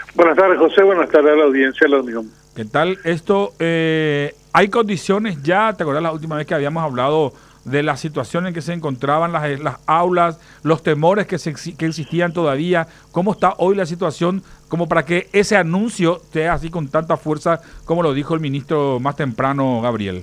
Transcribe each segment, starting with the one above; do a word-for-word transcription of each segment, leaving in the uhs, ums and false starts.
Buenas tardes, José. Buenas tardes a la audiencia de la Unión. ¿Qué tal? Esto, eh, ¿hay condiciones ya? ¿Te acuerdas la última vez que habíamos hablado de la situación en que se encontraban las, las aulas, los temores que, se, que existían todavía? ¿Cómo está hoy la situación como para que ese anuncio esté así con tanta fuerza como lo dijo el ministro más temprano, Gabriel?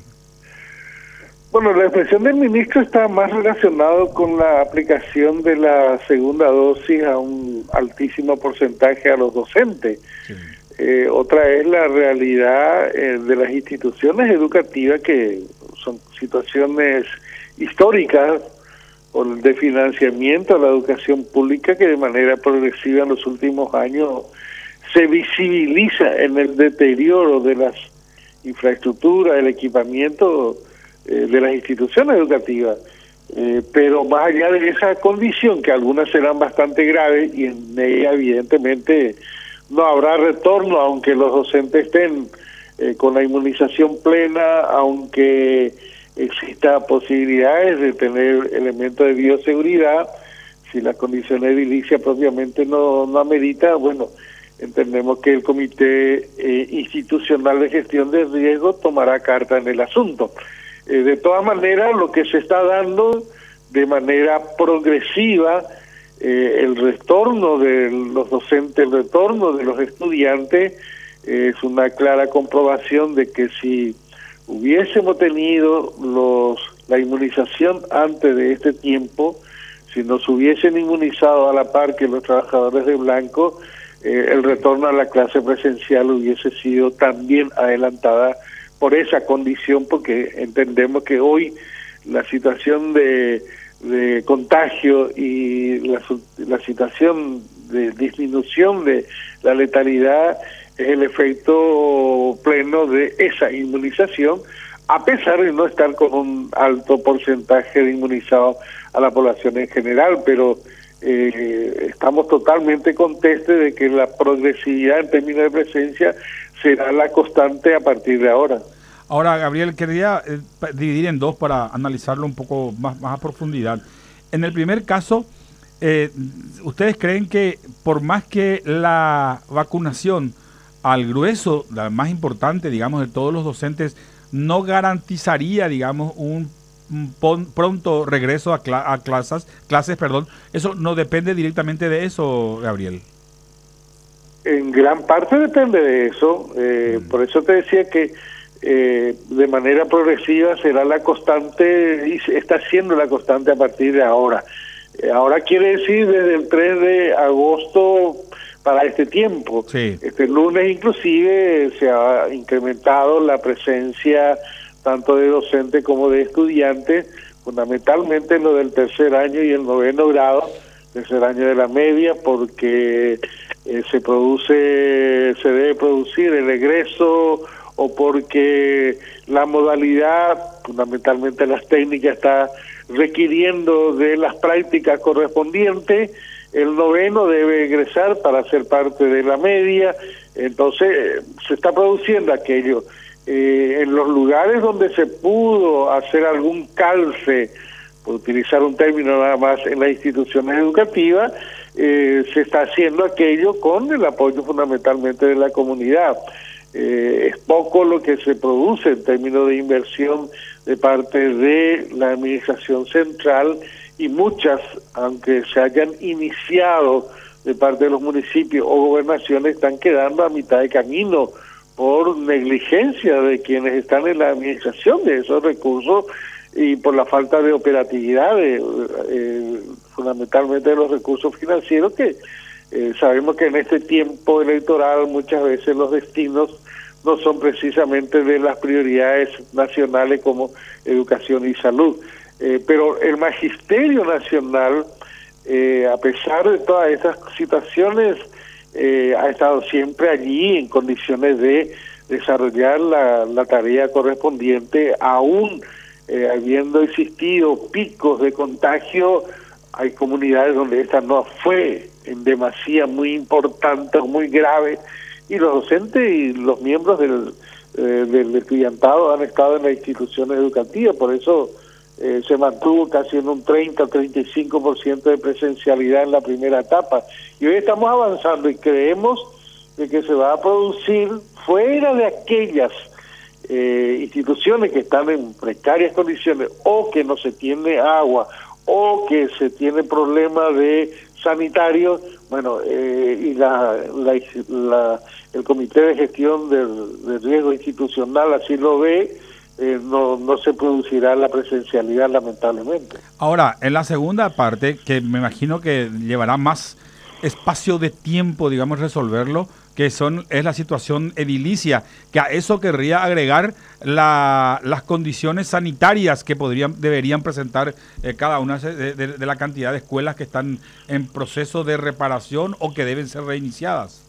Bueno, la expresión del ministro está más relacionado con la aplicación de la segunda dosis a un altísimo porcentaje a los docentes. Sí. Eh, otra es la realidad eh, de las instituciones educativas, que son situaciones históricas por de financiamiento a la educación pública, que de manera progresiva en los últimos años se visibiliza en el deterioro de las infraestructuras, el equipamiento eh, de las instituciones educativas. Eh, pero más allá de esa condición, que algunas serán bastante graves, y en ella evidentemente no habrá retorno, aunque los docentes estén eh, con la inmunización plena, aunque exista posibilidades de tener elementos de bioseguridad, si las condiciones de edilicia propiamente no, no amerita, bueno, entendemos que el Comité eh, Institucional de Gestión de Riesgo tomará carta en el asunto. Eh, de todas maneras, lo que se está dando de manera progresiva, Eh, el retorno de los docentes, el retorno de los estudiantes, eh, es una clara comprobación de que si hubiésemos tenido los la inmunización antes de este tiempo, si nos hubiesen inmunizado a la par que los trabajadores de blanco, eh, el retorno a la clase presencial hubiese sido también adelantada por esa condición, porque entendemos que hoy la situación de de contagio y la, la situación de disminución de la letalidad es el efecto pleno de esa inmunización, a pesar de no estar con un alto porcentaje de inmunizados a la población en general, pero eh, estamos totalmente contestes de que la progresividad en términos de presencia será la constante a partir de ahora. Ahora, Gabriel, quería eh, dividir en dos para analizarlo un poco más, más a profundidad. En el primer caso, eh, ¿ustedes creen que por más que la vacunación al grueso, la más importante, digamos, de todos los docentes, no garantizaría, digamos, un, un pon, pronto regreso a, cla a clases, clases, perdón, eso no depende directamente de eso, Gabriel? En gran parte depende de eso. Eh, mm. Por eso te decía que Eh, de manera progresiva será la constante, y está siendo la constante a partir de ahora. Eh, ahora quiere decir desde el tres de agosto para este tiempo. Sí. Este lunes inclusive se ha incrementado la presencia tanto de docentes como de estudiantes, fundamentalmente lo del tercer año y el noveno grado, tercer año de la media, porque eh, se produce, se debe producir el egreso, o porque la modalidad, fundamentalmente las técnicas, está requiriendo de las prácticas correspondientes. El noveno debe egresar para ser parte de la media, entonces se está produciendo aquello. Eh, en los lugares donde se pudo hacer algún calce, por utilizar un término nada más, en las instituciones educativas, eh, se está haciendo aquello con el apoyo fundamentalmente de la comunidad. Eh, es poco lo que se produce en términos de inversión de parte de la administración central, y muchas, aunque se hayan iniciado de parte de los municipios o gobernaciones, están quedando a mitad de camino por negligencia de quienes están en la administración de esos recursos y por la falta de operatividad de, eh, fundamentalmente de los recursos financieros, que Eh, sabemos que en este tiempo electoral muchas veces los destinos no son precisamente de las prioridades nacionales como educación y salud. Eh, pero el Magisterio Nacional, eh, a pesar de todas estas situaciones, eh, ha estado siempre allí en condiciones de desarrollar la, la tarea correspondiente, aún eh, habiendo existido picos de contagio. Hay comunidades donde esta no fue en demasía muy importante o muy grave, y los docentes y los miembros del, eh, del estudiantado han estado en las instituciones educativas, por eso eh, se mantuvo casi en un treinta a treinta y cinco por ciento de presencialidad en la primera etapa, y hoy estamos avanzando y creemos de que se va a producir fuera de aquellas eh, instituciones que están en precarias condiciones, o que no se tiene agua, o que se tiene problemas de sanitarios, bueno, eh, y la, la, la, el Comité de Gestión del, del Riesgo Institucional así lo ve, eh, no, no se producirá la presencialidad, lamentablemente. Ahora, en la segunda parte, que me imagino que llevará más espacio de tiempo, digamos, resolverlo, que son es la situación edilicia, que a eso querría agregar la, las condiciones sanitarias que podrían deberían presentar eh, cada una de, de, de la cantidad de escuelas que están en proceso de reparación o que deben ser reiniciadas.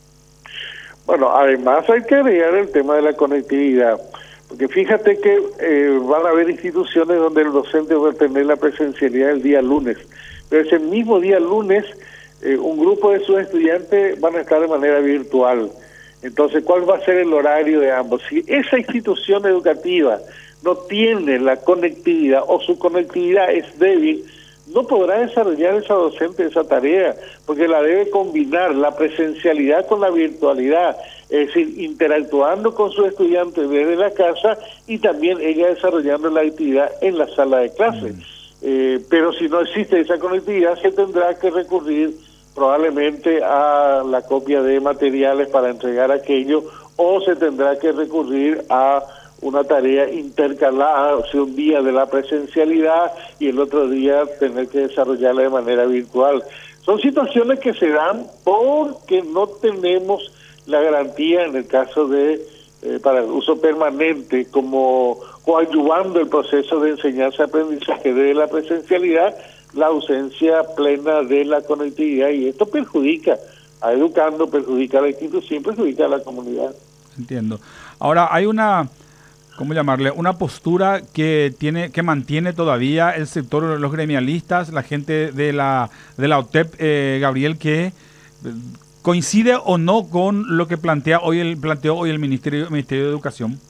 Bueno, además hay que agregar el tema de la conectividad, porque fíjate que eh, van a haber instituciones donde el docente va a tener la presencialidad el día lunes, pero ese mismo día lunes Eh, un grupo de sus estudiantes van a estar de manera virtual. Entonces, ¿cuál va a ser el horario de ambos? Si esa institución educativa no tiene la conectividad o su conectividad es débil, no podrá desarrollar esa docente esa tarea, porque la debe combinar la presencialidad con la virtualidad, es decir, interactuando con sus estudiantes desde la casa y también ella desarrollando la actividad en la sala de clases. Mm. Eh, pero si no existe esa conectividad, se tendrá que recurrir probablemente a la copia de materiales para entregar aquello, o se tendrá que recurrir a una tarea intercalada, o sea, un día de la presencialidad y el otro día tener que desarrollarla de manera virtual. Son situaciones que se dan porque no tenemos la garantía en el caso de eh, para el uso permanente, como coadyuvando el proceso de enseñanza-aprendizaje de la presencialidad, la ausencia plena de la conectividad, y esto perjudica a educando, perjudica a la institución, perjudica a la comunidad. Entiendo. Ahora, hay una, ¿cómo llamarle? Una postura que tiene, que mantiene todavía el sector de los gremialistas, la gente de la de la O T E P, eh, Gabriel, que coincide o no con lo que plantea hoy el planteó hoy el Ministerio, Ministerio de Educación.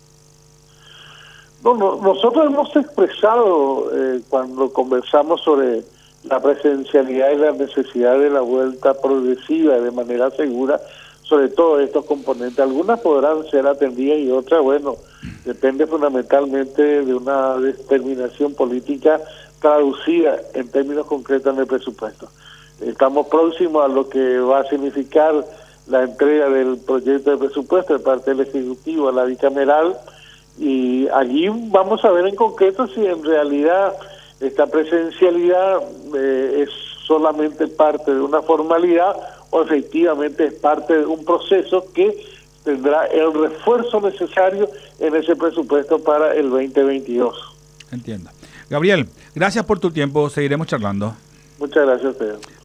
No, no, nosotros hemos expresado eh, cuando conversamos sobre la presencialidad y la necesidad de la vuelta progresiva de manera segura, sobre todo estos componentes. Algunas podrán ser atendidas y otras, bueno, depende fundamentalmente de una determinación política traducida en términos concretos en el presupuesto. Estamos próximos a lo que va a significar la entrega del proyecto de presupuesto de parte del Ejecutivo a la bicameral, y allí vamos a ver en concreto si en realidad esta presencialidad eh, es solamente parte de una formalidad o efectivamente es parte de un proceso que tendrá el refuerzo necesario en ese presupuesto para el veinte veintidós. Entiendo. Gabriel, gracias por tu tiempo, seguiremos charlando. Muchas gracias a ustedes.